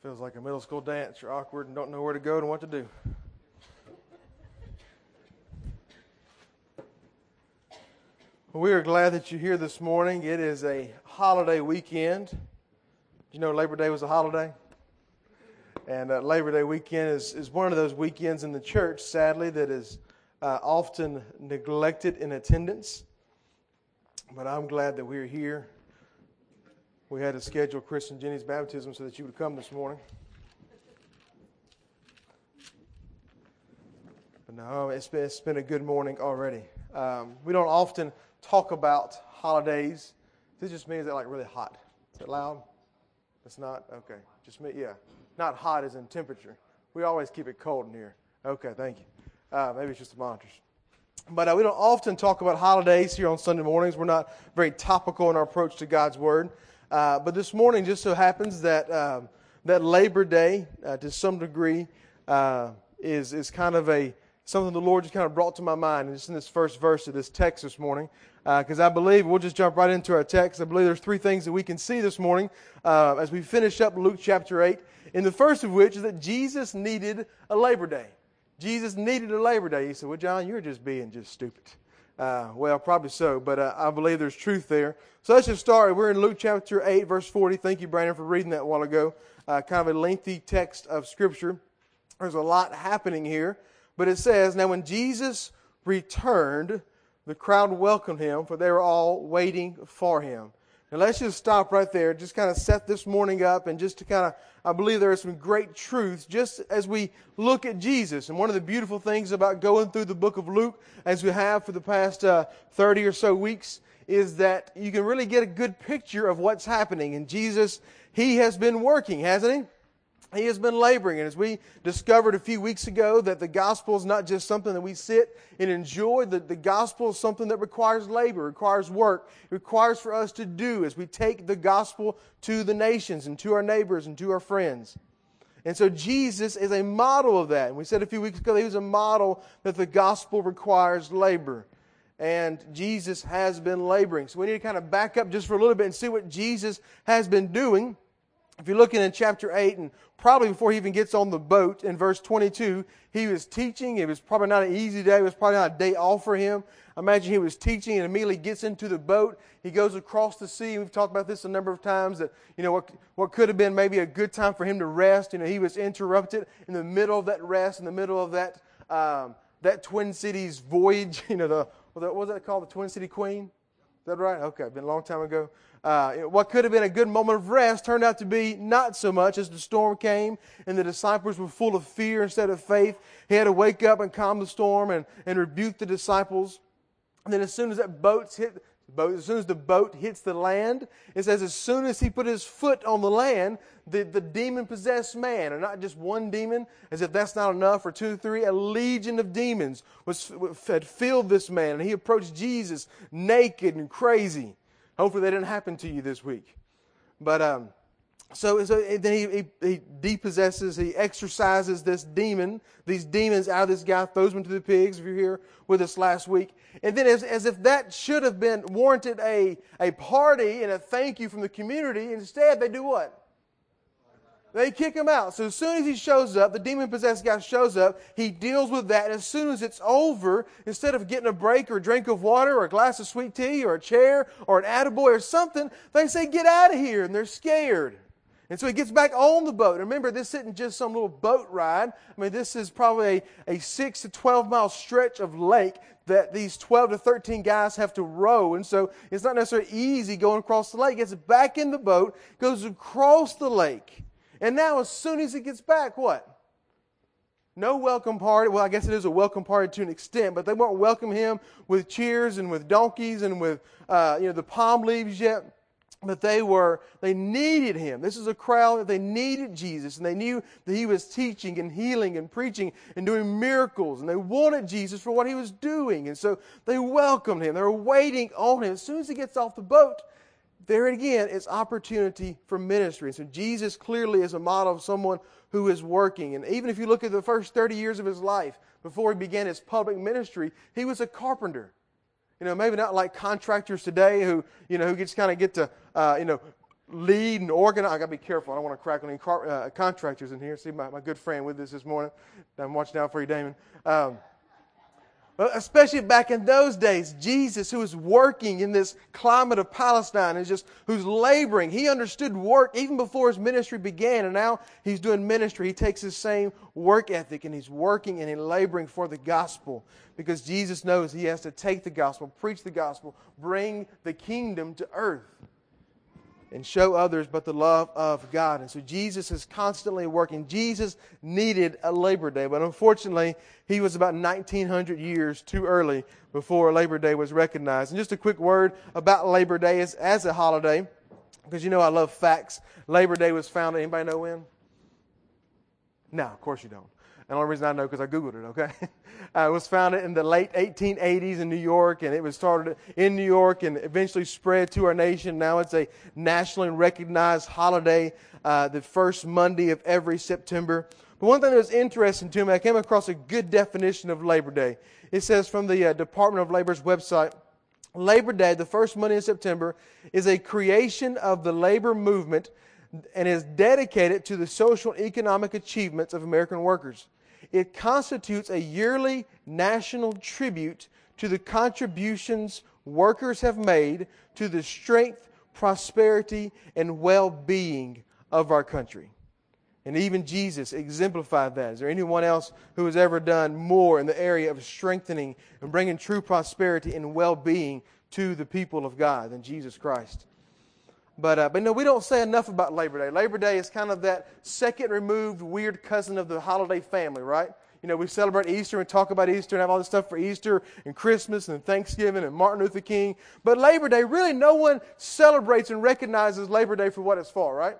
Feels like a middle school dance. You're awkward and don't know where to go and what to do. Well, we are glad that you're here this morning. It is a holiday weekend. Did you know Labor Day was a holiday? And Labor Day weekend is one of those weekends in the church, sadly, that is often neglected in attendance. But I'm glad that we're here. We had to schedule Chris and Jenny's baptism so that you would come this morning. But no, it's been a good morning already. We don't often talk about holidays. Is it just me? Is it like really hot? Is it loud? It's not? Okay. Just me? Yeah. Not hot as in temperature. We always keep it cold in here. Okay, thank you. Maybe it's just the monitors. But we don't often talk about holidays here on Sunday mornings. We're not very topical in our approach to God's Word. But this morning just so happens that that Labor Day, to some degree, is kind of something the Lord just kind of brought to my mind, and just in this first verse of this text this morning. Because I believe, we'll just jump right into our text. I believe there's three things that we can see this morning as we finish up Luke chapter 8. And the first of which is that Jesus needed a Labor Day. Jesus needed a Labor Day. You said, well, John, you're just being just stupid. Well, probably so, but I believe there's truth there. So let's just start. We're in Luke chapter 8, verse 40. Thank you, Brandon, for reading that a while ago. Kind of a lengthy text of Scripture. There's a lot happening here. But it says, now when Jesus returned, the crowd welcomed him, for they were all waiting for him. Now let's just stop right there, just kind of set this morning up, and just to kind of, I believe there are some great truths just as we look at Jesus. And one of the beautiful things about going through the book of Luke, as we have for the past 30 or so weeks, is that you can really get a good picture of what's happening. And Jesus, He has been working, hasn't He? He has been laboring, and as we discovered a few weeks ago, that the gospel is not just something that we sit and enjoy. The gospel is something that requires labor, requires work, it requires for us to do as we take the gospel to the nations and to our neighbors and to our friends. And so Jesus is a model of that. And we said a few weeks ago that He was a model that the gospel requires labor. And Jesus has been laboring. So we need to kind of back up just for a little bit and see what Jesus has been doing. If you're looking in chapter 8, and probably before he even gets on the boat, in verse 22, he was teaching. It was probably not an easy day. It was probably not a day off for him. I imagine he was teaching and immediately gets into the boat. He goes across the sea. We've talked about this a number of times, that what could have been maybe a good time for him to rest. He was interrupted in the middle of that rest, in the middle of that Twin Cities voyage. What was that called? The Twin City Queen? Is that right? Okay, been a long time ago. What could have been a good moment of rest turned out to be not so much, as the storm came and the disciples were full of fear instead of faith. He had to wake up and calm the storm and rebuke the disciples. And then as soon as the boat hits the land, it says as soon as he put his foot on the land, the demon-possessed man, and not just one demon, as if that's not enough, or two, three, a legion of demons had filled this man. And he approached Jesus naked and crazy. Hopefully that didn't happen to you this week. But so then he depossesses, he exorcises these demons out of this guy, throws them to the pigs, if you're here with us last week. And then as if that should have been warranted a party and a thank you from the community, instead they do what? They kick him out. So as soon as he shows up, the demon-possessed guy shows up, he deals with that. And as soon as it's over, instead of getting a break or a drink of water or a glass of sweet tea or a chair or an attaboy or something, they say, get out of here. And they're scared. And so he gets back on the boat. And remember, this isn't just some little boat ride. I mean, this is probably a 6 to 12 mile stretch of lake that these 12 to 13 guys have to row. And so it's not necessarily easy going across the lake. Gets back in the boat, goes across the lake. And now as soon as he gets back, what? No welcome party. Well, I guess it is a welcome party to an extent, but they won't welcome him with cheers and with donkeys and with the palm leaves yet. But they needed him. This is a crowd that they needed Jesus, and they knew that he was teaching and healing and preaching and doing miracles, and they wanted Jesus for what he was doing. And so they welcomed him. They were waiting on him. As soon as he gets off the boat, there again is opportunity for ministry. And so Jesus clearly is a model of someone who is working. And even if you look at the first 30 years of his life, before he began his public ministry, he was a carpenter. Maybe not like contractors today who just kind of get to, lead and organize. I got to be careful. I don't want to crack on any contractors in here. See my good friend with us this morning. I'm watching out for you, Damon. But especially back in those days, Jesus, who was working in this climate of Palestine, who's laboring. He understood work even before his ministry began, and now he's doing ministry. He takes his same work ethic, and he's working and he's laboring for the gospel, because Jesus knows he has to take the gospel, preach the gospel, bring the kingdom to earth, and show others but the love of God. And so Jesus is constantly working. Jesus needed a Labor Day, but unfortunately, he was about 1,900 years too early before Labor Day was recognized. And just a quick word about Labor Day as a holiday, because you know I love facts. Labor Day was founded, anybody know when? No, of course you don't. And the only reason I know because I Googled it, okay? It was founded in the late 1880s in New York, and it was started in New York and eventually spread to our nation. Now it's a nationally recognized holiday, the first Monday of every September. But one thing that was interesting to me, I came across a good definition of Labor Day. It says from the Department of Labor's website, Labor Day, the first Monday in September, is a creation of the labor movement and is dedicated to the social and economic achievements of American workers. It constitutes a yearly national tribute to the contributions workers have made to the strength, prosperity, and well-being of our country. And even Jesus exemplified that. Is there anyone else who has ever done more in the area of strengthening and bringing true prosperity and well-being to the people of God than Jesus Christ? But no, we don't say enough about Labor Day. Labor Day is kind of that second removed weird cousin of the holiday family, right? You know, we celebrate Easter and talk about Easter and have all this stuff for Easter and Christmas and Thanksgiving and Martin Luther King. But Labor Day, really no one celebrates and recognizes Labor Day for what it's for, right?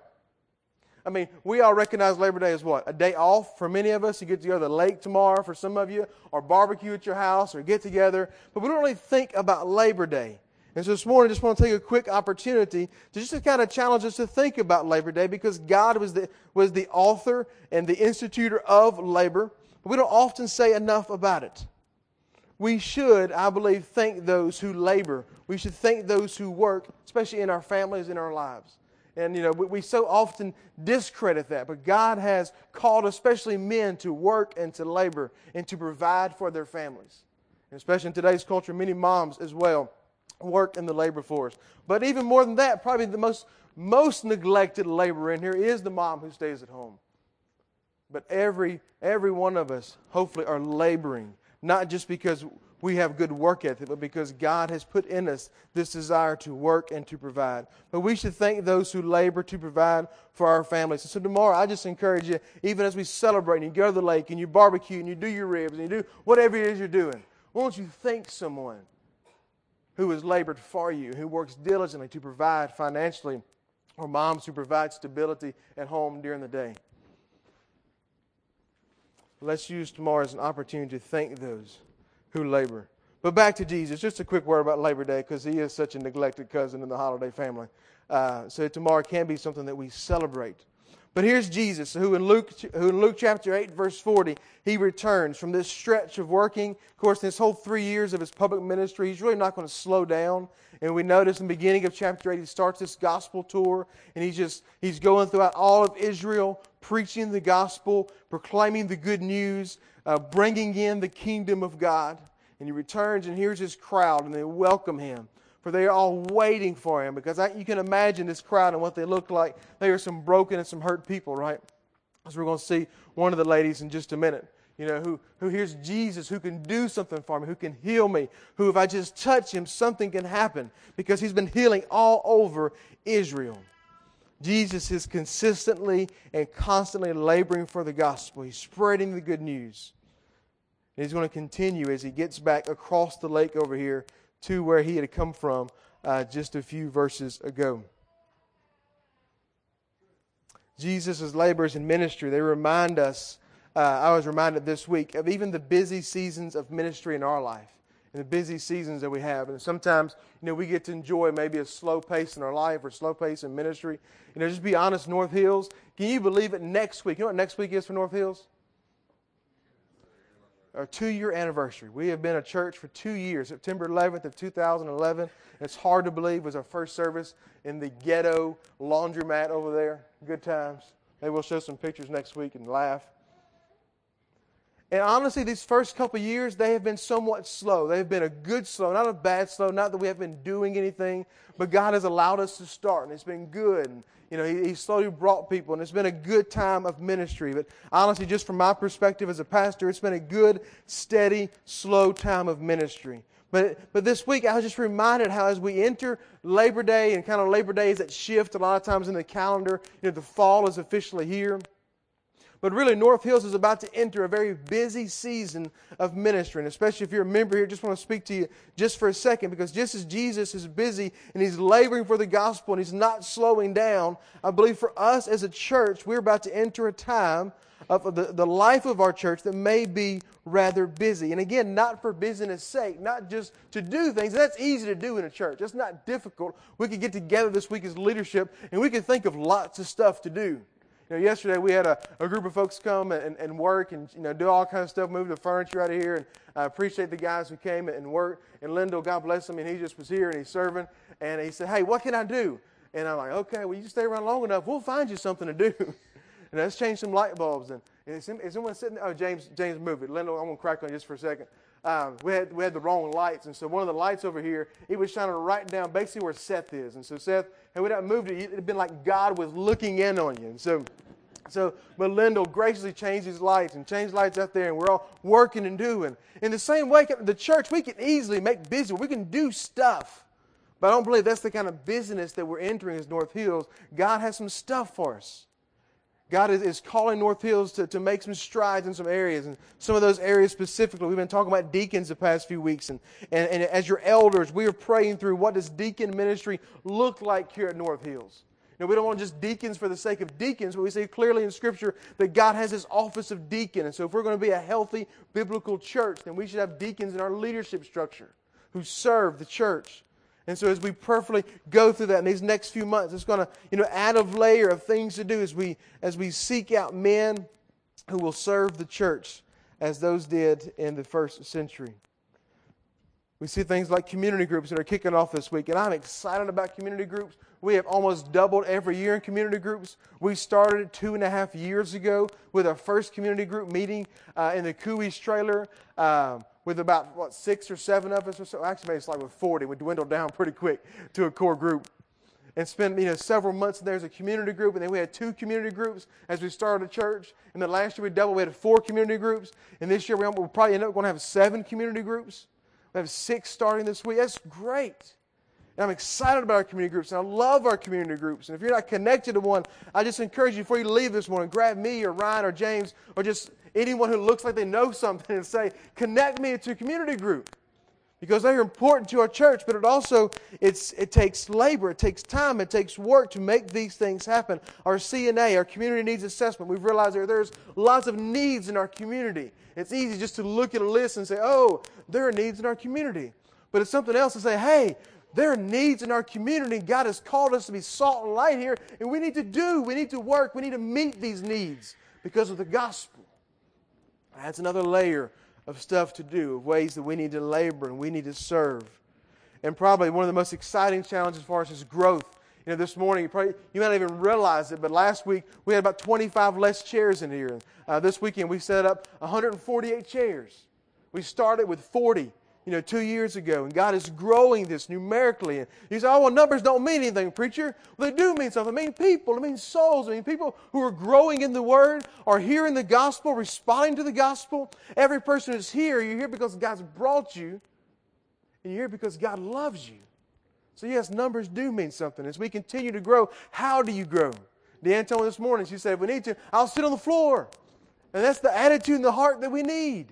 I mean, we all recognize Labor Day as what? A day off for many of us. You get to go to the lake tomorrow for some of you, or barbecue at your house, or get together. But we don't really think about Labor Day. And so this morning, I just want to take a quick opportunity to kind of challenge us to think about Labor Day, because God was the author and the institutor of labor. But we don't often say enough about it. We should, I believe, thank those who labor. We should thank those who work, especially in our families, in our lives. And, you know, we so often discredit that. But God has called especially men to work and to labor and to provide for their families. And especially in today's culture, many moms as well work in the labor force. But even more than that, probably the most neglected laborer in here is the mom who stays at home. But every one of us, hopefully, are laboring, not just because we have good work ethic, but because God has put in us this desire to work and to provide. But we should thank those who labor to provide for our families. And so tomorrow, I just encourage you, even as we celebrate, and you go to the lake, and you barbecue, and you do your ribs, and you do whatever it is you're doing, why don't you thank someone who has labored for you, who works diligently to provide financially, or moms who provide stability at home during the day. Let's use tomorrow as an opportunity to thank those who labor. But back to Jesus. Just a quick word about Labor Day, because he is such a neglected cousin in the holiday family. So tomorrow can be something that we celebrate. But here's Jesus, who in Luke chapter 8, verse 40, he returns from this stretch of working. Of course, this whole 3 years of his public ministry, he's really not going to slow down. And we notice in the beginning of chapter 8, he starts this gospel tour, and he's going throughout all of Israel, preaching the gospel, proclaiming the good news, bringing in the kingdom of God. And he returns, and here's his crowd, and they welcome him. For they are all waiting for him, because you can imagine this crowd and what they look like. They are some broken and some hurt people, right? As we're going to see one of the ladies in just a minute, you know, who hears Jesus, who can do something for me, who can heal me, who if I just touch him, something can happen, because he's been healing all over Israel. Jesus is consistently and constantly laboring for the gospel. He's spreading the good news. And he's going to continue as he gets back across the lake over here to where he had come from just a few verses ago. Jesus' labors in ministry, they remind us, I was reminded this week, of even the busy seasons of ministry in our life, and the busy seasons that we have. And sometimes, you know, we get to enjoy maybe a slow pace in our life or slow pace in ministry. You know, just be honest, North Hills, can you believe it, next week? You know what next week is for North Hills? our 2-year anniversary. We have been a church for 2 years. September 11th of 2011. It's hard to believe was our first service in the ghetto laundromat over there. Good times. Maybe we'll show some pictures next week and laugh. And honestly, these first couple of years, they have been somewhat slow. They have been a good slow, not a bad slow, not that we haven't been doing anything, but God has allowed us to start, and it's been good. And, He slowly brought people, and it's been a good time of ministry. But honestly, just from my perspective as a pastor, it's been a good, steady, slow time of ministry. But this week, I was just reminded how as we enter Labor Day, and kind of Labor Day is that shift a lot of times in the calendar, the fall is officially here. But really, North Hills is about to enter a very busy season of ministry. And especially if you're a member here, I just want to speak to you just for a second. Because just as Jesus is busy and He's laboring for the gospel and He's not slowing down, I believe for us as a church, we're about to enter a time of the life of our church that may be rather busy. And again, not for busyness' sake, not just to do things. That's easy to do in a church. That's not difficult. We could get together this week as leadership and we could think of lots of stuff to do. Yesterday we had a group of folks come and work and do all kinds of stuff, move the furniture out of here, and I appreciate the guys who came and worked. And Lindell, God bless him, and he just was here and he's serving. And he said, "Hey, what can I do?" And I'm like, "Okay, well, you stay around long enough, we'll find you something to do." And let's change some light bulbs. And is someone sitting there? Oh, James, move it. Lindell, I'm going to crack on you just for a second. We had the wrong lights, and so one of the lights over here, it was shining right down basically where Seth is. And so Seth, had we not moved it, it'd been like God was looking in on you. And but Lindell graciously changed his lights and changed lights out there, and we're all working and doing. In the same way, the church, we can easily make busy. We can do stuff. But I don't believe that's the kind of business that we're entering as North Hills. God has some stuff for us. God is calling North Hills to make some strides in some areas. And some of those areas specifically, we've been talking about deacons the past few weeks. And as your elders, we are praying through what does deacon ministry look like here at North Hills. We don't want just deacons for the sake of deacons, but we see clearly in Scripture that God has this office of deacon. And so if we're going to be a healthy biblical church, then we should have deacons in our leadership structure who serve the church. And so as we prayerfully go through that in these next few months, it's going to add a layer of things to do as we seek out men who will serve the church as those did in the first century. We see things like community groups that are kicking off this week, and I'm excited about community groups. We have almost doubled every year in community groups. We started 2.5 years ago with our first community group meeting in the Cooley's trailer with about, 6 or 7 of us or so. Actually, maybe it's like with 40. We dwindled down pretty quick to a core group. And spent several months there as a community group, and then we had 2 community groups as we started a church. And then last year we doubled. We had 4 community groups, and this year we'll probably end up going to have 7 community groups. We have 6 starting this week. That's great. And I'm excited about our community groups, and I love our community groups. And if you're not connected to one, I just encourage you before you leave this morning, grab me or Ryan or James or just anyone who looks like they know something and say, connect me to a community group. Because they are important to our church, but it takes labor, it takes time, it takes work to make these things happen. Our CNA, our community needs assessment, we've realized there's lots of needs in our community. It's easy just to look at a list and say, oh, there are needs in our community. But it's something else to say, hey, there are needs in our community. God has called us to be salt and light here, and we need to work, we need to meet these needs because of the gospel. That's another layer of stuff to do, of ways that we need to labor and we need to serve. And probably one of the most exciting challenges for us is growth. This morning, you might not even realize it, but last week we had about 25 less chairs in here. This weekend we set up 148 chairs. We started with 40, 2 years ago, and God is growing this numerically. And you say, oh, well, numbers don't mean anything, preacher. Well, they do mean something. It means people. It means souls. I mean, people who are growing in the Word, are hearing the gospel, responding to the gospel. Every person who's here, you're here because God's brought you, and you're here because God loves you. So yes, numbers do mean something. As we continue to grow, how do you grow? Deanne told me this morning, she said, if we need to, I'll sit on the floor. And that's the attitude and the heart that we need.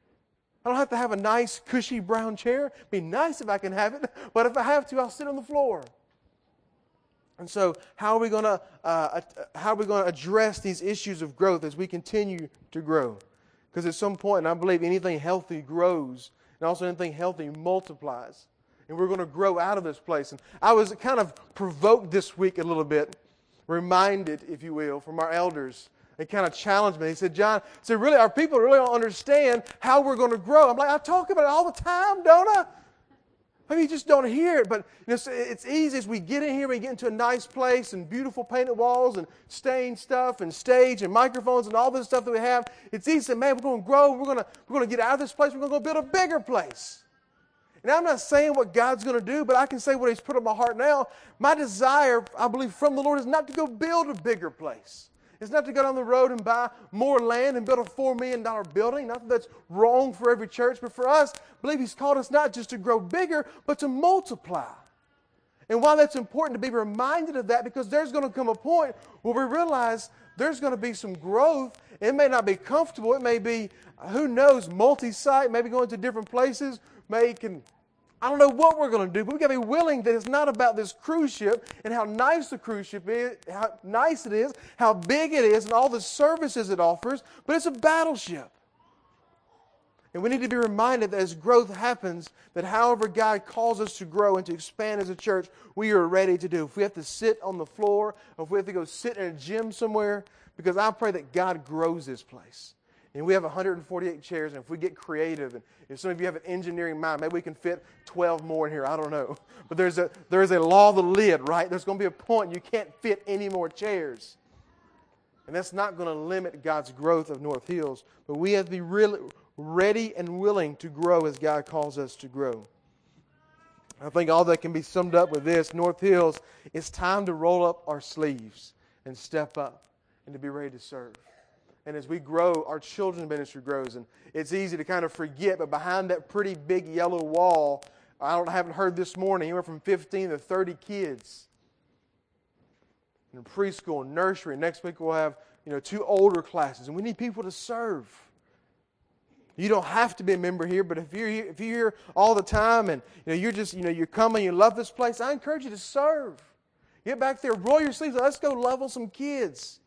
I don't have to have a nice, cushy brown chair. It'd be nice if I can have it, but if I have to, I'll sit on the floor. And so, how are we going to address these issues of growth as we continue to grow? Because at some point, and I believe anything healthy grows, and also anything healthy multiplies. And we're going to grow out of this place. And I was kind of provoked this week a little bit, reminded, if you will, from our elders He kind of challenged me. He said, John, really, our people really don't understand how we're going to grow. I'm like, I talk about it all the time, don't I? Maybe you just don't hear it, but it's easy as we get in here, we get into a nice place and beautiful painted walls and stained stuff and stage and microphones and all this stuff that we have. It's easy to say, man, we're going to grow. We're going to get out of this place. We're going to go build a bigger place. And I'm not saying what God's going to do, but I can say what He's put on my heart now. My desire, I believe, from the Lord is not to go build a bigger place. It's not to go down the road and buy more land and build a $4 million building. Not that that's wrong for every church, but for us, I believe He's called us not just to grow bigger, but to multiply. And why that's important to be reminded of that, because there's going to come a point where we realize there's going to be some growth. It may not be comfortable. It may be, who knows, multi-site, maybe going to different places, I don't know what we're going to do, but we've got to be willing that it's not about this cruise ship and how nice the cruise ship is, how nice it is, how big it is, and all the services it offers, but it's a battleship. And we need to be reminded that as growth happens, that however God calls us to grow and to expand as a church, we are ready to do. If we have to sit on the floor, or if we have to go sit in a gym somewhere, because I pray that God grows this place. And we have 148 chairs, and if we get creative, and if some of you have an engineering mind, maybe we can fit 12 more in here. I don't know. But there's a law of the lid, right? There's going to be a point you can't fit any more chairs. And that's not going to limit God's growth of North Hills. But we have to be really ready and willing to grow as God calls us to grow. I think all that can be summed up with this. North Hills, it's time to roll up our sleeves and step up and to be ready to serve. And as we grow, our children's ministry grows. And it's easy to kind of forget, but behind that pretty big yellow wall, I haven't heard this morning, anywhere from 15 to 30 kids in preschool and nursery. Next week we'll have 2 older classes. And we need people to serve. You don't have to be a member here, but if you're here all the time and you're coming, you love this place, I encourage you to serve. Get back there, roll your sleeves, let's go level some kids.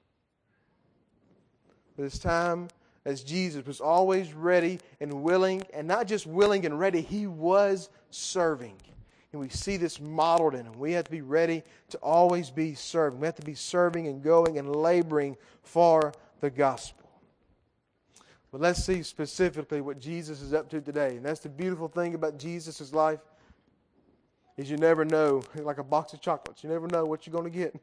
This time, as Jesus was always ready and willing, and not just willing and ready, He was serving. And we see this modeled in Him. We have to be ready to always be serving. We have to be serving and going and laboring for the gospel. But let's see specifically what Jesus is up to today. And that's the beautiful thing about Jesus' life, is you never know. Like a box of chocolates. You never know what you're going to get.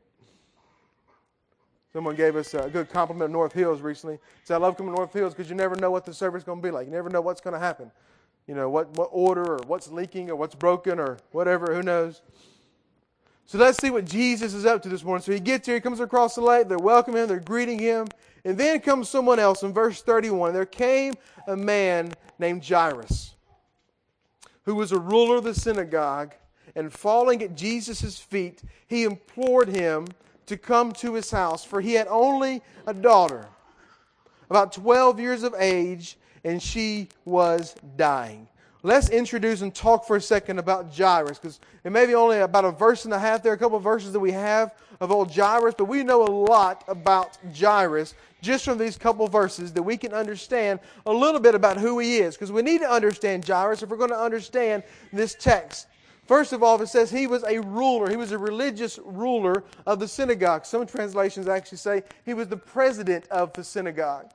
Someone gave us a good compliment at North Hills recently. Said, I love coming to North Hills because you never know what the service is going to be like. You never know what's going to happen. What order or what's leaking or what's broken or whatever, who knows. So let's see what Jesus is up to this morning. So He gets here, He comes across the lake, they're welcoming Him, they're greeting Him. And then comes someone else in verse 31. There came a man named Jairus, who was a ruler of the synagogue, and falling at Jesus' feet, he implored Him to come to his house, for he had only a daughter, about 12 years of age, and she was dying. Let's introduce and talk for a second about Jairus, because it may be only about a verse and a half. There are a couple of verses that we have of old Jairus, but we know a lot about Jairus just from these couple verses, that we can understand a little bit about who he is, because we need to understand Jairus if we're going to understand this text. First of all, it says he was a ruler. He was a religious ruler of the synagogue. Some translations actually say he was the president of the synagogue.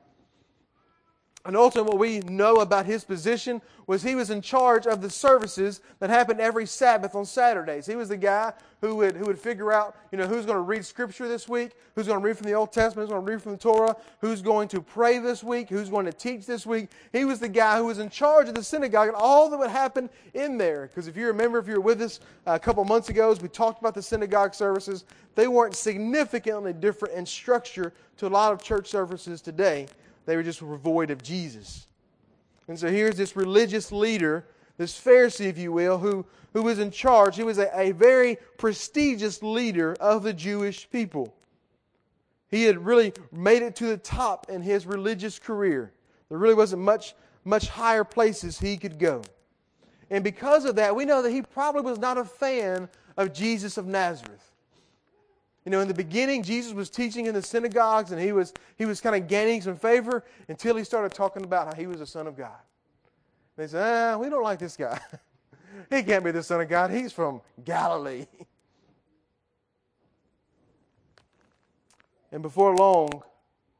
And ultimately, what we know about his position was he was in charge of the services that happened every Sabbath on Saturdays. He was the guy who would figure out, who's going to read Scripture this week, who's going to read from the Old Testament, who's going to read from the Torah, who's going to pray this week, who's going to teach this week. He was the guy who was in charge of the synagogue and all that would happen in there. Because if you remember, if you were with us a couple months ago, as we talked about the synagogue services, they weren't significantly different in structure to a lot of church services today. They were just void of Jesus. And so here's this religious leader, this Pharisee, if you will, who was in charge. He was a very prestigious leader of the Jewish people. He had really made it to the top in his religious career. There really wasn't much higher places he could go. And because of that, we know that he probably was not a fan of Jesus of Nazareth. In the beginning, Jesus was teaching in the synagogues, and he was kind of gaining some favor until he started talking about how he was the Son of God. And they said, we don't like this guy. He can't be the Son of God. He's from Galilee. And before long,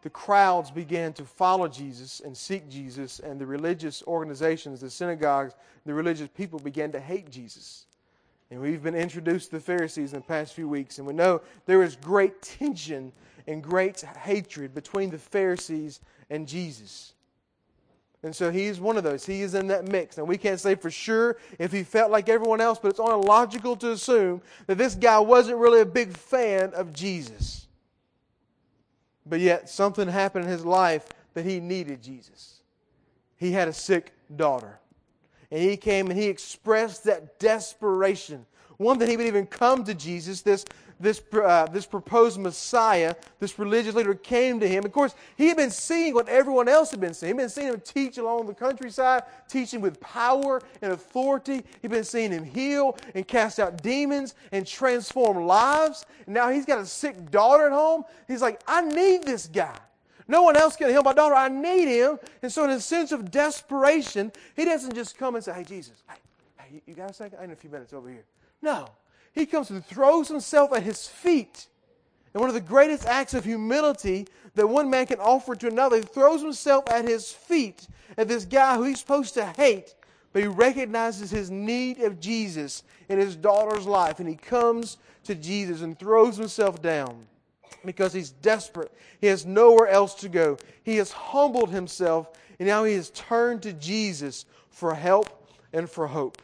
the crowds began to follow Jesus and seek Jesus, and the religious organizations, the synagogues, the religious people began to hate Jesus. And we've been introduced to the Pharisees in the past few weeks, and we know there is great tension and great hatred between the Pharisees and Jesus. And so he is one of those. He is in that mix. And we can't say for sure if he felt like everyone else, but it's only logical to assume that this guy wasn't really a big fan of Jesus. But yet something happened in his life that he needed Jesus. He had a sick daughter. And he came and he expressed that desperation. One, that he would even come to Jesus, this proposed Messiah, this religious leader came to him. Of course, he had been seeing what everyone else had been seeing. He'd been seeing him teach along the countryside, teaching with power and authority. He'd been seeing him heal and cast out demons and transform lives. And now he's got a sick daughter at home. He's like, I need this guy. No one else can heal my daughter. I need him. And so in a sense of desperation, he doesn't just come and say, hey, Jesus, hey, you got a second? I need a few minutes over here. No. He comes and throws himself at his feet. And one of the greatest acts of humility that one man can offer to another, he throws himself at his feet, at this guy who he's supposed to hate, but he recognizes his need of Jesus in his daughter's life. And he comes to Jesus and throws himself down because he's desperate. He has nowhere else to go. He has humbled himself, and now he has turned to Jesus for help and for hope.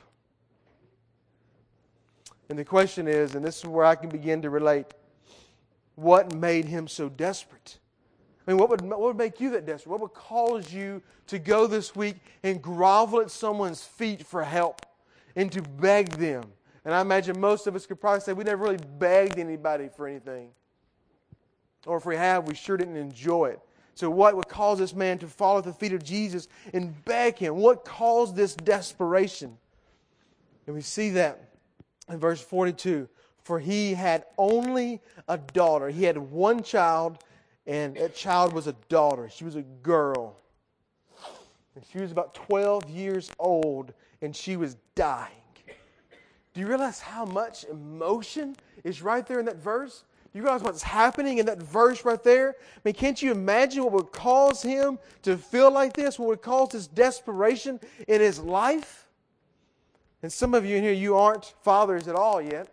And the question is, and this is where I can begin to relate, what made him so desperate? I mean, what would make you that desperate? What would cause you to go this week and grovel at someone's feet for help and to beg them? And I imagine most of us could probably say we never really begged anybody for anything. Or if we have, we sure didn't enjoy it. So what would cause this man to fall at the feet of Jesus and beg him? What caused this desperation? And we see that in verse 42, for he had only a daughter. He had one child, and that child was a daughter. She was a girl. And she was about 12 years old, and she was dying. Do you realize how much emotion is right there in that verse? Do you realize what's happening in that verse right there? I mean, can't you imagine what would cause him to feel like this? What would cause this desperation in his life? And some of you in here, you aren't fathers at all yet.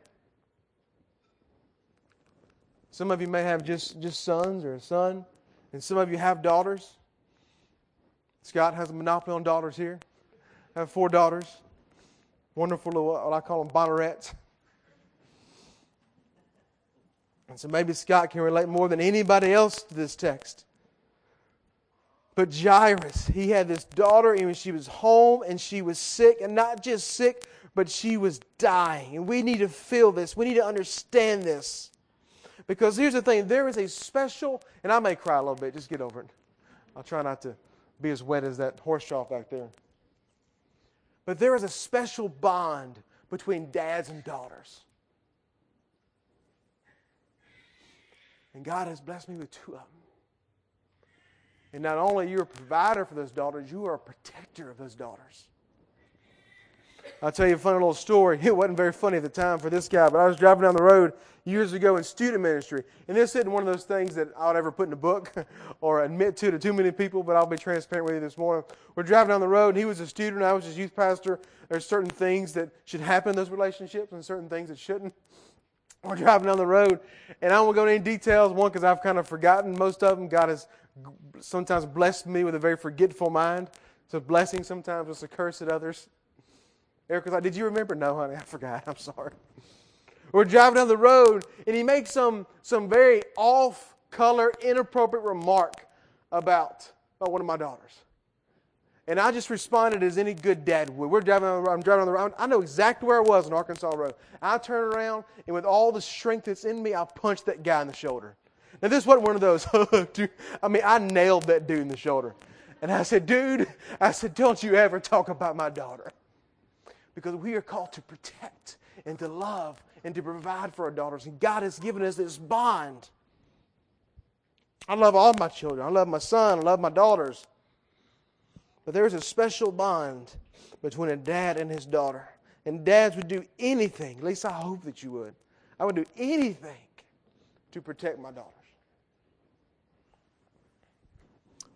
Some of you may have just sons or a son. And some of you have daughters. Scott has a monopoly on daughters here. I have 4 daughters. Wonderful little, what I call them, bonnerets. And so maybe Scott can relate more than anybody else to this text. But Jairus, he had this daughter, and she was home, and she was sick, and not just sick, but she was dying. And we need to feel this. We need to understand this. Because here's the thing, there is a special, and I may cry a little bit, just get over it. I'll try not to be as wet as that horse trough back there. But there is a special bond between dads and daughters. And God has blessed me with 2 of them. And not only are you a provider for those daughters, you are a protector of those daughters. I'll tell you a funny little story. It wasn't very funny at the time for this guy, but I was driving down the road years ago in student ministry. And this isn't one of those things that I would ever put in a book or admit to too many people, but I'll be transparent with you this morning. We're driving down the road, and he was a student, I was his youth pastor. There's certain things that should happen in those relationships and certain things that shouldn't. We're driving down the road, and I won't go into any details, one, because I've kind of forgotten most of them. God has sometimes blessed me with a very forgetful mind. It's a blessing sometimes, it's a curse at others. Erica's like, did you remember? No, honey, I forgot. I'm sorry. We're driving down the road, and he makes some very off-color, inappropriate remark about one of my daughters. And I just responded as any good dad would. I'm driving on the road. I know exactly where I was on Arkansas Road. I turned around, and with all the strength that's in me, I punched that guy in the shoulder. Now, this wasn't one of those, dude. I mean, I nailed that dude in the shoulder. And I said, dude, don't you ever talk about my daughter. Because we are called to protect and to love and to provide for our daughters. And God has given us this bond. I love all my children. I love my son. I love my daughters. But there is a special bond between a dad and his daughter. And dads would do anything, at least I hope that you would. I would do anything to protect my daughters.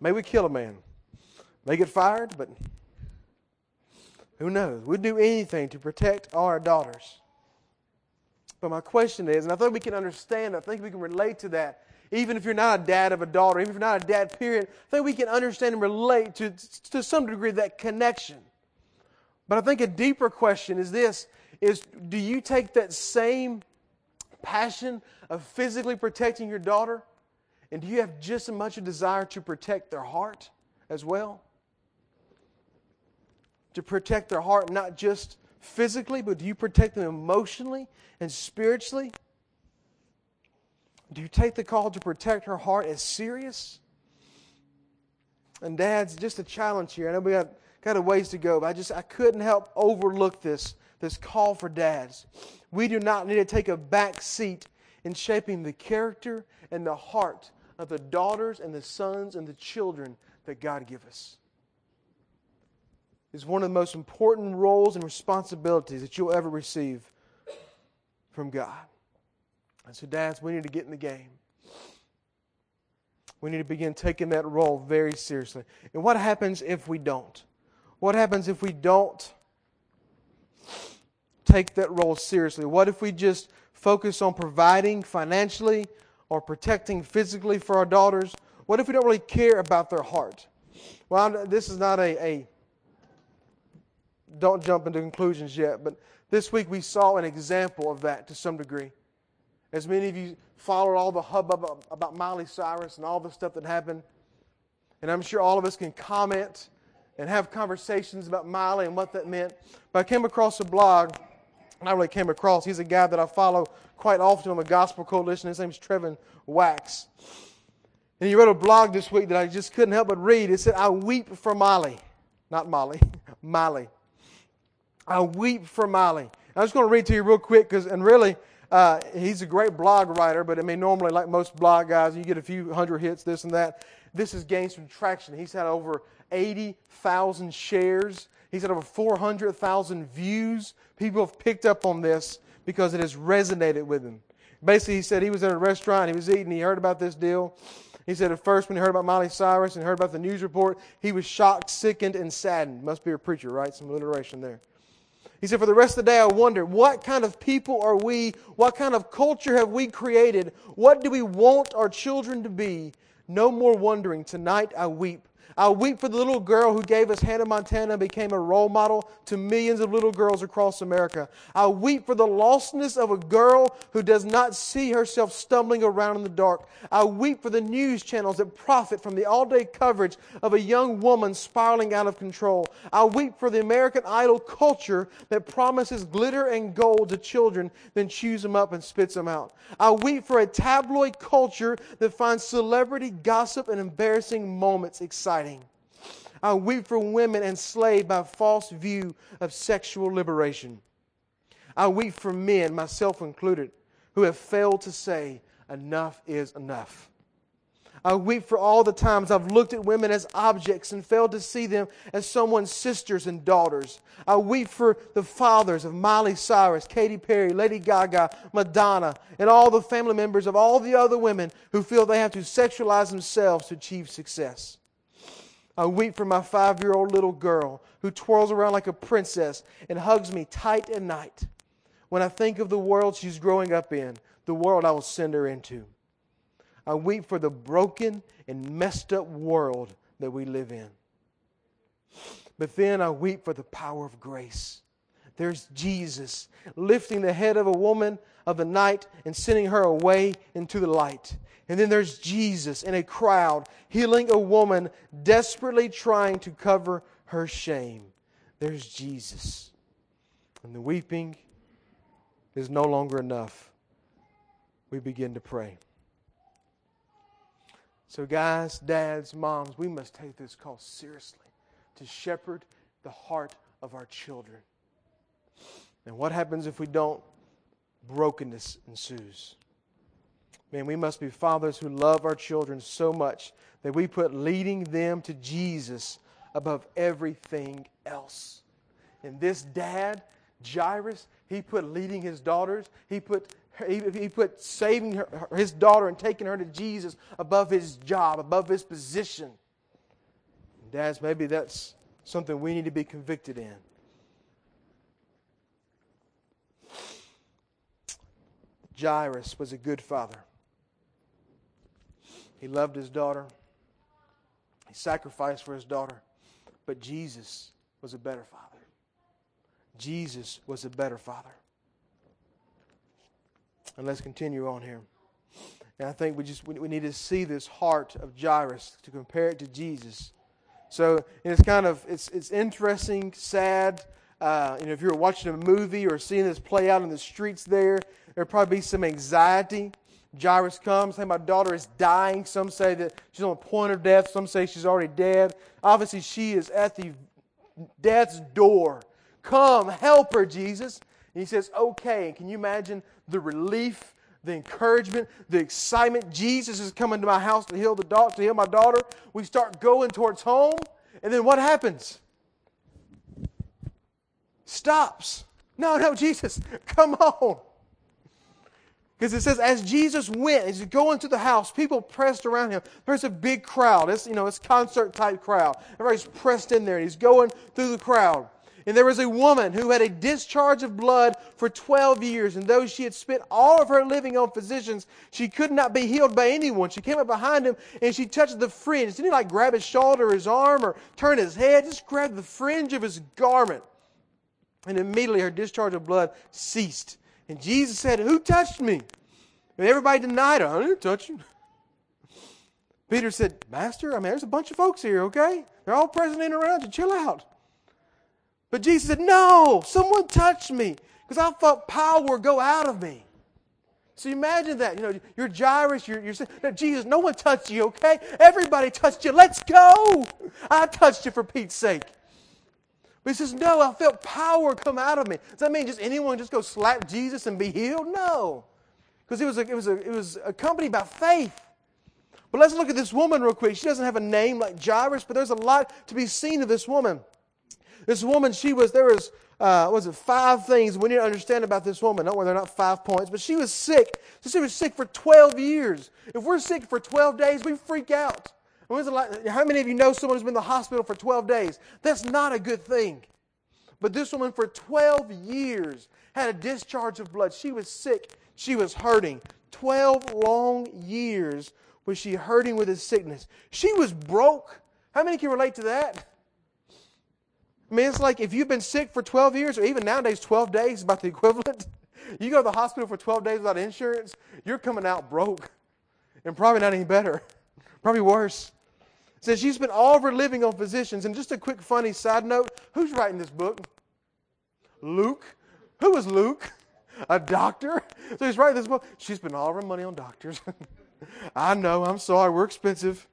May we kill a man. May get fired, but who knows? We'd do anything to protect our daughters. But my question is, and I think we can understand, I think we can relate to that, even if you're not a dad of a daughter, even if you're not a dad, period, I think we can understand and relate to some degree that connection. But I think a deeper question is this, do you take that same passion of physically protecting your daughter, and do you have just as much a desire to protect their heart as well? To protect their heart, not just physically, but do you protect them emotionally and spiritually? Do you take the call to protect her heart as serious? And dads, just a challenge here. I know we got a ways to go, but I couldn't help overlook this call for dads. We do not need to take a back seat in shaping the character and the heart of the daughters and the sons and the children that God gives us. It's one of the most important roles and responsibilities that you'll ever receive from God. And so, dads, we need to get in the game. We need to begin taking that role very seriously. And what happens if we don't? What happens if we don't take that role seriously? What if we just focus on providing financially or protecting physically for our daughters? What if we don't really care about their heart? Well, this is not don't jump into conclusions yet, but this week we saw an example of that to some degree. As many of you followed all the hubbub about Miley Cyrus and all the stuff that happened, and I'm sure all of us can comment and have conversations about Miley and what that meant. But I came across a blog, and I really came across, he's a guy that I follow quite often on the Gospel Coalition. His name is Trevin Wax. And he wrote a blog this week that I just couldn't help but read. It said, I weep for Miley. Not Molly, Miley. I weep for Miley. I'm just going to read to you real quick, and really, he's a great blog writer, but I mean, normally, like most blog guys, you get a few hundred hits, this and that. This has gained some traction. He's had over 80,000 shares. He's had over 400,000 views. People have picked up on this because it has resonated with him. Basically, he said he was at a restaurant, he was eating, he heard about this deal. He said at first when he heard about Miley Cyrus and heard about the news report, he was shocked, sickened, and saddened. Must be a preacher, right? Some alliteration there. He said, for the rest of the day, I wondered, what kind of people are we? What kind of culture have we created? What do we want our children to be? No more wondering. Tonight I weep. I weep for the little girl who gave us Hannah Montana and became a role model to millions of little girls across America. I weep for the lostness of a girl who does not see herself stumbling around in the dark. I weep for the news channels that profit from the all-day coverage of a young woman spiraling out of control. I weep for the American Idol culture that promises glitter and gold to children, then chews them up and spits them out. I weep for a tabloid culture that finds celebrity gossip and embarrassing moments exciting. I weep for women enslaved by a false view of sexual liberation. I weep for men, myself included, who have failed to say, enough is enough. I weep for all the times I've looked at women as objects and failed to see them as someone's sisters and daughters. I weep for the fathers of Miley Cyrus, Katy Perry, Lady Gaga, Madonna, and all the family members of all the other women who feel they have to sexualize themselves to achieve success. I weep for my 5-year-old little girl who twirls around like a princess and hugs me tight at night when I think of the world she's growing up in, the world I will send her into. I weep for the broken and messed up world that we live in. But then I weep for the power of grace. There's Jesus lifting the head of a woman of the night and sending her away into the light. And then there's Jesus in a crowd healing a woman desperately trying to cover her shame. There's Jesus. And the weeping is no longer enough. We begin to pray. So guys, dads, moms, we must take this call seriously to shepherd the heart of our children. And what happens if we don't? Brokenness ensues. Man, we must be fathers who love our children so much that we put leading them to Jesus above everything else. And this dad, Jairus, he put leading his daughters, he put saving his daughter and taking her to Jesus above his job, above his position. Dads, maybe that's something we need to be convicted in. Jairus was a good father. He loved his daughter. He sacrificed for his daughter. But Jesus was a better father. Jesus was a better father. And let's continue on here. And I think we need to see this heart of Jairus to compare it to Jesus. So it's interesting, sad. If you were watching a movie or seeing this play out in the streets there'd probably be some anxiety. Jairus comes, say my daughter is dying. Some say that she's on the point of death. Some say she's already dead. Obviously, she is at the death's door. Come, help her, Jesus. And he says, okay. And can you imagine the relief, the encouragement, the excitement? Jesus is coming to my house to heal my daughter. We start going towards home. And then what happens? Stops. No, Jesus, come on. Because it says, as Jesus went, as he's going to the house, people pressed around him. There's a big crowd. It's concert-type crowd. Everybody's pressed in there, and he's going through the crowd. And there was a woman who had a discharge of blood for 12 years. And though she had spent all of her living on physicians, she could not be healed by anyone. She came up behind him, and she touched the fringe. Didn't he grab his shoulder or his arm or turn his head? Just grabbed the fringe of his garment. And immediately her discharge of blood ceased. And Jesus said, who touched me? And everybody denied her. I didn't touch you. Peter said, Master, there's a bunch of folks here, okay? They're all present in and around you. Chill out. But Jesus said, no, someone touched me because I felt power go out of me. So imagine that. You're Jairus, you're saying, no, Jesus, no one touched you, okay? Everybody touched you. Let's go. I touched you for Pete's sake. But he says, no, I felt power come out of me. Does that mean just anyone just go slap Jesus and be healed? No. Because it was accompanied by faith. But let's look at this woman real quick. She doesn't have a name like Jairus, but there's a lot to be seen of this woman. This woman, there was 5 things we need to understand about this woman. Don't worry, they're not 5 points, but she was sick. So she was sick for 12 years. If we're sick for 12 days, we freak out. How many of you know someone who's been in the hospital for 12 days? That's not a good thing. But this woman for 12 years had a discharge of blood. She was sick. She was hurting. 12 long years was she hurting with a sickness. She was broke. How many can relate to that? It's like if you've been sick for 12 years, or even nowadays 12 days is about the equivalent. You go to the hospital for 12 days without insurance, you're coming out broke. And probably not any better. Probably worse. It says she spent all of her living on physicians. And just a quick funny side note, who's writing this book? Luke. Who was Luke? A doctor? So he's writing this book. She spent all of her money on doctors. I know, I'm sorry, we're expensive.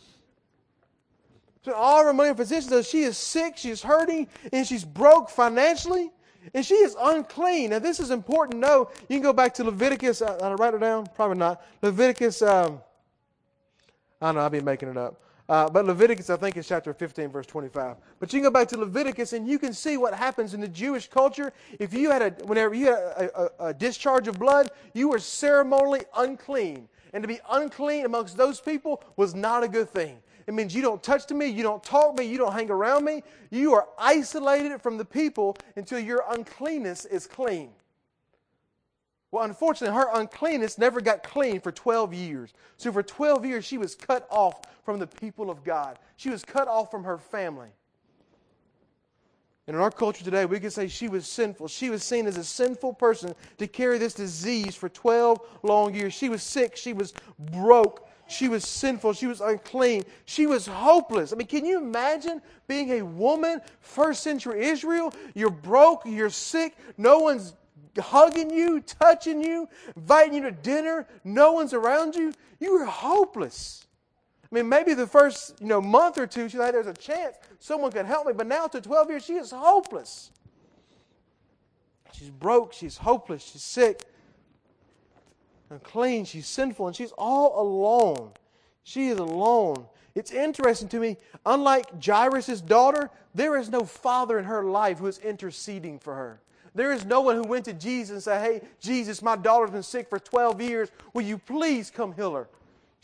So all of her money on physicians, so she is sick, she's hurting, and she's broke financially, and she is unclean. Now this is important to know. You can go back to Leviticus. I'll write it down. Probably not. Leviticus, I don't know, I'll be making it up. But Leviticus, I think, is chapter 15, verse 25. But you can go back to Leviticus, and you can see what happens in the Jewish culture. If you had whenever you had a discharge of blood, you were ceremonially unclean. And to be unclean amongst those people was not a good thing. It means you don't touch to me, you don't talk to me, you don't hang around me. You are isolated from the people until your uncleanness is clean. Well, unfortunately, her uncleanness never got clean for 12 years. So for 12 years, she was cut off from the people of God. She was cut off from her family. And in our culture today, we can say she was sinful. She was seen as a sinful person to carry this disease for 12 long years. She was sick. She was broke. She was sinful. She was unclean. She was hopeless. Can you imagine being a woman, first century Israel? You're broke. You're sick. No one's hugging you, touching you, inviting you to dinner. No one's around you. You were hopeless. Maybe the first month or two, she's like, there's a chance someone could help me. But now, to 12 years, she is hopeless. She's broke. She's hopeless. She's sick. Unclean. She's sinful. And she's all alone. She is alone. It's interesting to me, unlike Jairus' daughter, there is no father in her life who is interceding for her. There is no one who went to Jesus and said, hey, Jesus, my daughter's been sick for 12 years. Will you please come heal her?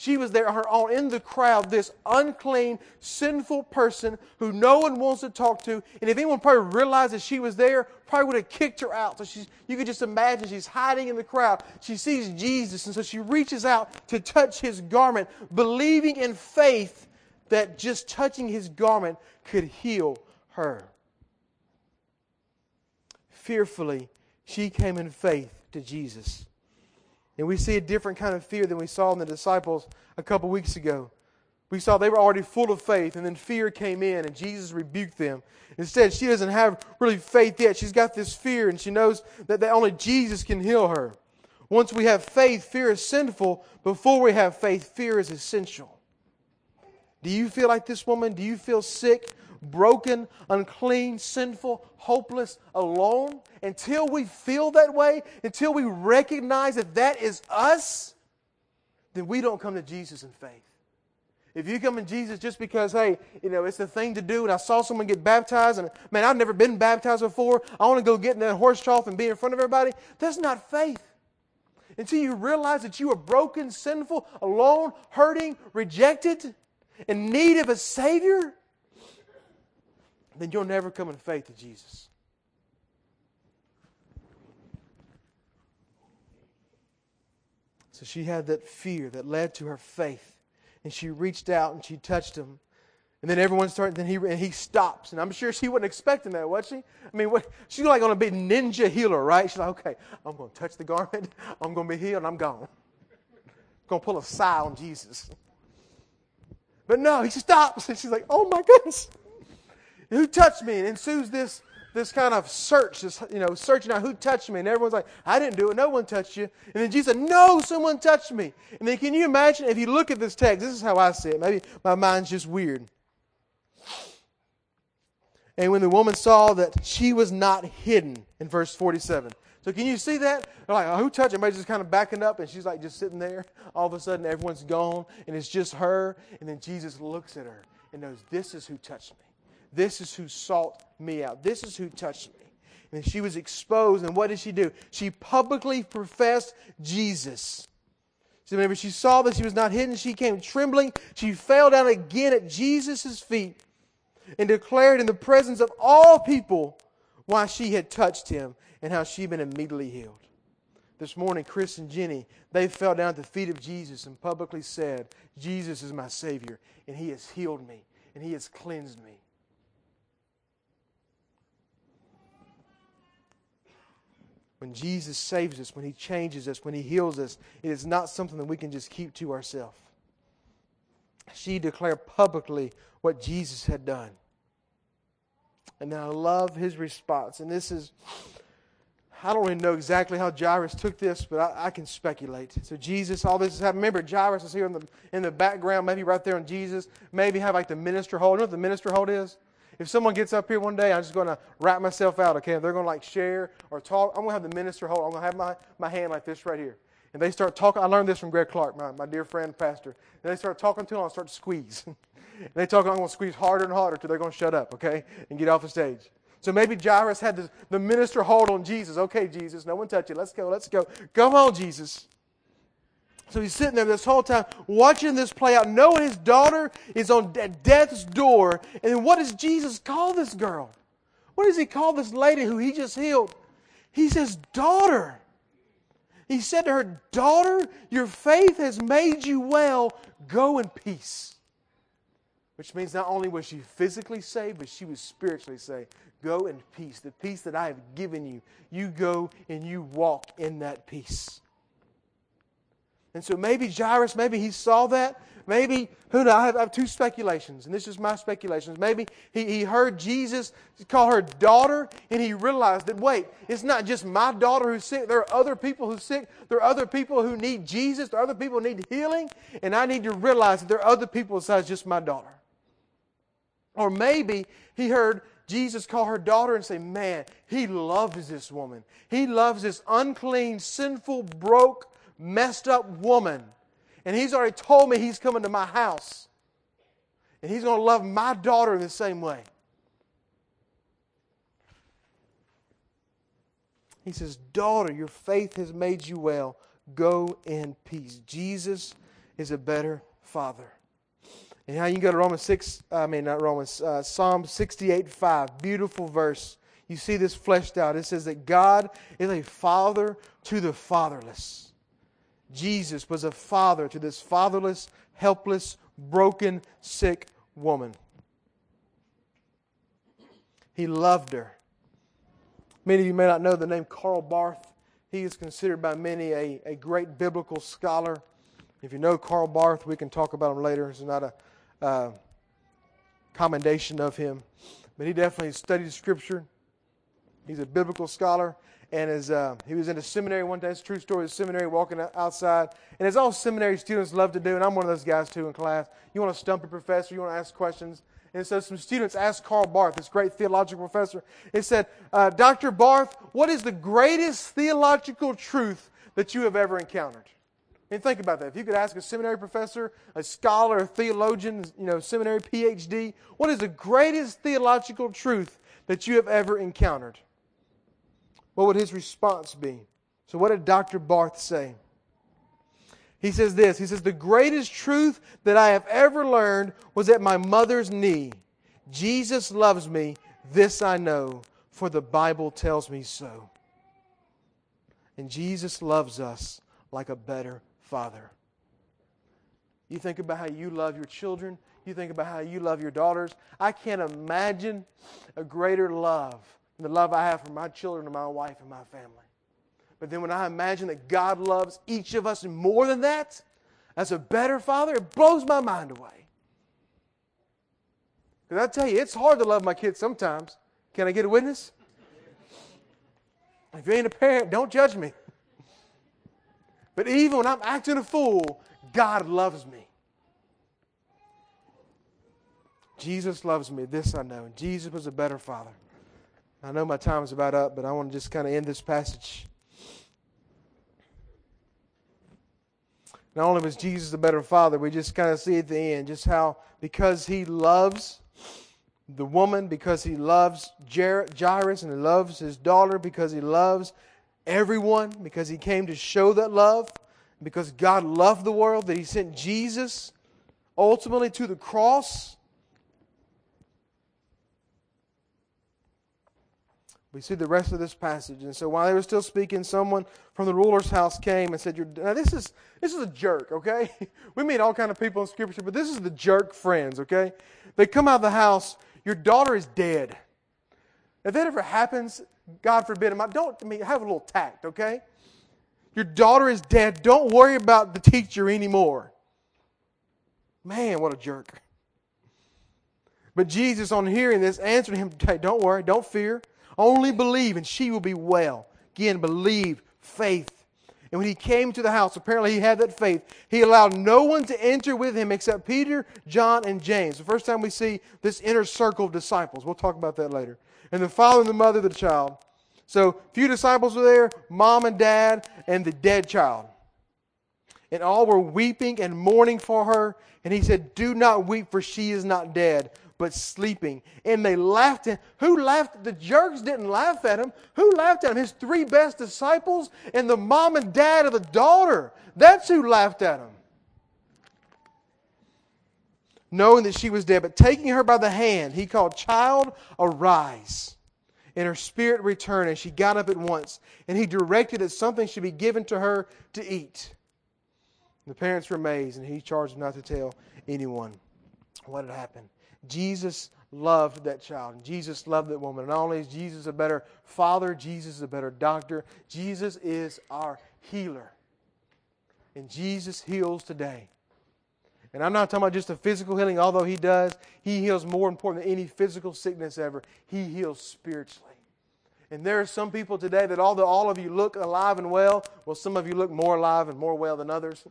She was there on her own in the crowd, this unclean, sinful person who no one wants to talk to. And if anyone probably realized that she was there, probably would have kicked her out. So you could just imagine she's hiding in the crowd. She sees Jesus, and so she reaches out to touch His garment, believing in faith that just touching His garment could heal her. Fearfully, she came in faith to Jesus. And we see a different kind of fear than we saw in the disciples a couple weeks ago. We saw they were already full of faith, and then fear came in, and Jesus rebuked them. Instead, she doesn't have really faith yet. She's got this fear, and she knows that only Jesus can heal her. Once we have faith, fear is sinful. Before we have faith, fear is essential. Do you feel like this woman? Do you feel sick, broken, unclean, sinful, hopeless, alone? Until we feel that way, until we recognize that that is us, then we don't come to Jesus in faith. If you come to Jesus just because, hey, it's the thing to do, and I saw someone get baptized, and man, I've never been baptized before, I want to go get in that horse trough and be in front of everybody, that's not faith. Until you realize that you are broken, sinful, alone, hurting, rejected, in need of a Savior, then you'll never come in faith to Jesus. So she had that fear that led to her faith. And she reached out and she touched him. And then everyone started, and he stops. And I'm sure she wasn't expecting that, was she? I mean, she's like going to be ninja healer, right? She's like, okay, I'm going to touch the garment. I'm going to be healed and I'm gone. I'm going to pull a sigh on Jesus. But no, he stops. And she's like, oh my goodness. Who touched me? And ensues this kind of search, searching out who touched me. And everyone's like, I didn't do it. No one touched you. And then Jesus said, no, someone touched me. And then can you imagine, if you look at this text, this is how I see it. Maybe my mind's just weird. And when the woman saw that she was not hidden, in verse 47. So can you see that? They're like, oh, who touched her? Everybody's just kind of backing up, and she's like just sitting there. All of a sudden, everyone's gone, and it's just her. And then Jesus looks at her and knows, this is who touched me. This is who sought me out. This is who touched me. And she was exposed, and what did she do? She publicly professed Jesus. So whenever she saw that she was not hidden, she came trembling. She fell down again at Jesus' feet and declared in the presence of all people why she had touched him and how she'd been immediately healed. This morning, Chris and Jenny, they fell down at the feet of Jesus and publicly said, Jesus is my Savior, and He has healed me, and He has cleansed me. When Jesus saves us, when He changes us, when He heals us, it is not something that we can just keep to ourselves. She declared publicly what Jesus had done. And I love his response. And this is, I don't really know exactly how Jairus took this, but I can speculate. So Jesus, all this is happening. Remember, Jairus is here in the background, maybe right there on Jesus. Maybe have like the minister hold. You know what the minister hold is? If someone gets up here one day, I'm just going to wrap myself out, okay? If they're going to like share or talk, I'm going to have the minister hold. I'm going to have my hand like this right here. And they start talking. I learned this from Greg Clark, my dear friend, pastor. And they start talking to him, I'll start to squeeze. And they talk, I'm going to squeeze harder and harder till they're going to shut up, okay? And get off the stage. So maybe Jairus had the minister hold on Jesus. Okay, Jesus, no one touch you. Let's go, let's go. Come on, Jesus. So he's sitting there this whole time watching this play out, knowing his daughter is on death's door. And then what does Jesus call this girl? What does he call this lady who he just healed? He says, daughter. He said to her, daughter, your faith has made you well. Go in peace. Which means not only was she physically saved, but she was spiritually saved. Go in peace. The peace that I have given you. You go and you walk in that peace. And so maybe Jairus, maybe he saw that. Maybe, who knows, I have two speculations, and this is my speculations. Maybe he heard Jesus call her daughter, and he realized that, wait, it's not just my daughter who's sick. There are other people who's sick. There are other people who need Jesus. There are other people who need healing. And I need to realize that there are other people besides just my daughter. Or maybe he heard Jesus call her daughter and say, man, He loves this woman. He loves this unclean, sinful, broke, messed up woman. And He's already told me He's coming to my house. And He's going to love my daughter in the same way. He says, daughter, your faith has made you well. Go in peace. Jesus is a better Father. And how you can go to Psalm 68:5, beautiful verse. You see this fleshed out. It says that God is a father to the fatherless. Jesus was a father to this fatherless, helpless, broken, sick woman. He loved her. Many of you may not know the name Karl Barth. He is considered by many a great biblical scholar. If you know Karl Barth, we can talk about him later. It's not a commendation of him. But he definitely studied Scripture. He's a biblical scholar. And he was in a seminary one day. It's a true story. A seminary, walking outside. And as all seminary students love to do, and I'm one of those guys too in class, you want to stump a professor, you want to ask questions. And so some students asked Karl Barth, this great theological professor, it said, Dr. Barth, what is the greatest theological truth that you have ever encountered? And think about that. If you could ask a seminary professor, a scholar, a theologian, seminary PhD, what is the greatest theological truth that you have ever encountered? What would his response be? So what did Dr. Barth say? He says this. He says, the greatest truth that I have ever learned was at my mother's knee. Jesus loves me. This I know, for the Bible tells me so. And Jesus loves us like a better Father. You think about how you love your children. You think about how you love your daughters. I can't imagine a greater love than the love I have for my children and my wife and my family. But then when I imagine that God loves each of us more than that, as a better Father, it blows my mind away. Because I tell you, it's hard to love my kids sometimes. Can I get a witness? If you ain't a parent, don't judge me. But even when I'm acting a fool, God loves me. Jesus loves me, this I know. And Jesus was a better Father. I know my time is about up, but I want to just kind of end this passage. Not only was Jesus a better Father, we just kind of see at the end just how, because He loves the woman, because He loves Jairus and He loves his daughter, because He loves everyone, because He came to show that love, because God loved the world, that He sent Jesus ultimately to the cross. We see the rest of this passage. And so while they were still speaking, someone from the ruler's house came and said, now this is a jerk, okay? We meet all kind of people in Scripture, but this is the jerk friends, okay? They come out of the house, your daughter is dead. If that ever happens, God forbid, have a little tact, okay? Your daughter is dead. Don't worry about the teacher anymore. Man, what a jerk. But Jesus, on hearing this, answered him, hey, don't worry, don't fear. Only believe and she will be well. Again, believe, faith. And when he came to the house, apparently he had that faith. He allowed no one to enter with him except Peter, John, and James. The first time we see this inner circle of disciples. We'll talk about that later. And the father and the mother of the child. So, few disciples were there, mom and dad, and the dead child. And all were weeping and mourning for her. And he said, do not weep, for she is not dead, but sleeping. And they laughed at him. Who laughed? The jerks didn't laugh at him. Who laughed at him? His three best disciples and the mom and dad of the daughter. That's who laughed at him. Knowing that she was dead, but taking her by the hand, he called, child, arise. And her spirit returned, and she got up at once. And he directed that something should be given to her to eat. The parents were amazed, and he charged them not to tell anyone what had happened. Jesus loved that child. Jesus loved that woman. Not only is Jesus a better father, Jesus is a better doctor. Jesus is our healer. And Jesus heals today. And I'm not talking about just a physical healing, although He does. He heals more important than any physical sickness ever. He heals spiritually. And there are some people today that although all of you look alive and well, some of you look more alive and more well than others.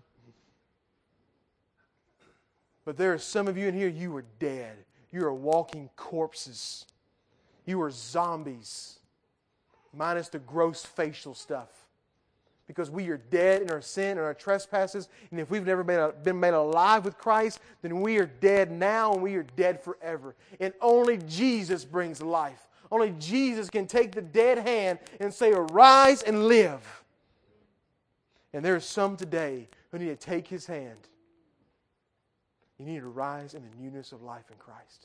But there are some of you in here, you are dead. You are walking corpses. You are zombies, minus the gross facial stuff. Because we are dead in our sin and our trespasses. And if we've never been made alive with Christ, then we are dead now and we are dead forever. And only Jesus brings life. Only Jesus can take the dead hand and say, arise and live. And there are some today who need to take His hand You need to rise in the newness of life in Christ.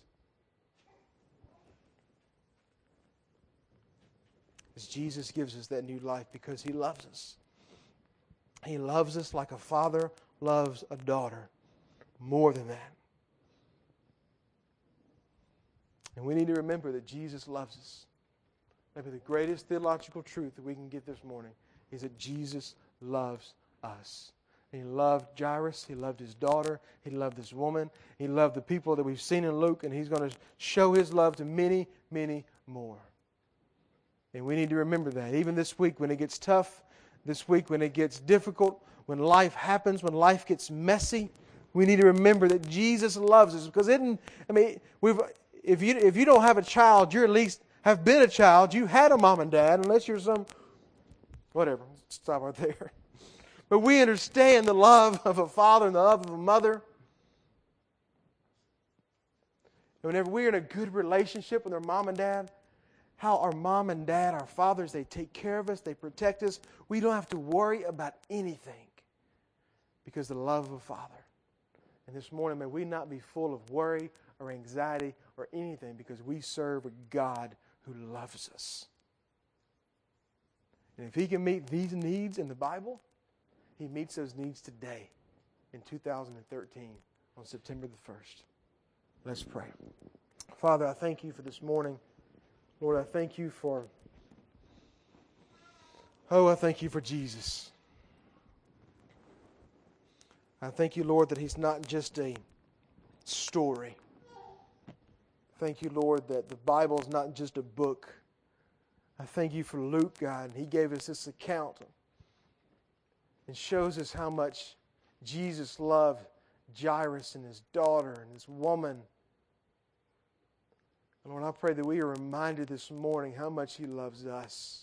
As Jesus gives us that new life because He loves us. He loves us like a father loves a daughter. More than that. And we need to remember that Jesus loves us. Maybe the greatest theological truth that we can get this morning is that Jesus loves us. He loved Jairus. He loved his daughter. He loved this woman. He loved the people that we've seen in Luke, and He's going to show His love to many, many more. And we need to remember that. Even this week when it gets tough, this week when it gets difficult, when life happens, when life gets messy, we need to remember that Jesus loves us. Because if you don't have a child, you at least have been a child. You had a mom and dad, unless you're whatever. Stop right there. But we understand the love of a father and the love of a mother. And whenever we're in a good relationship with our mom and dad, how our mom and dad, our fathers, they take care of us, they protect us. We don't have to worry about anything because of the love of a father. And this morning, may we not be full of worry or anxiety or anything because we serve a God who loves us. And if He can meet these needs in the Bible, He meets those needs today in 2013 on September the 1st. Let's pray. Father, I thank You for this morning. Lord, I thank You for Jesus. I thank You, Lord, that He's not just a story. Thank You, Lord, that the Bible is not just a book. I thank You for Luke, God. He gave us this account and shows us how much Jesus loved Jairus and his daughter and this woman. And Lord, I pray that we are reminded this morning how much He loves us.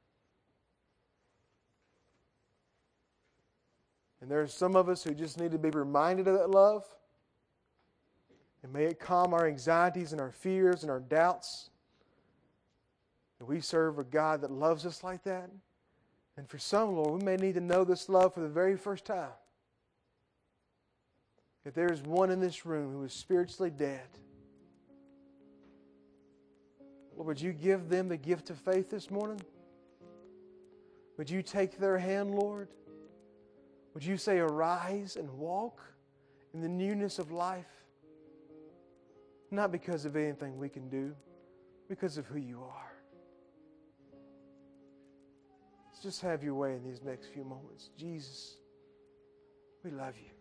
And there are some of us who just need to be reminded of that love. And may it calm our anxieties and our fears and our doubts. That we serve a God that loves us like that. And for some, Lord, we may need to know this love for the very first time. If there is one in this room who is spiritually dead, Lord, would You give them the gift of faith this morning? Would You take their hand, Lord? Would You say, arise and walk in the newness of life? Not because of anything we can do, because of who You are. Let's just have Your way in these next few moments. Jesus, we love You.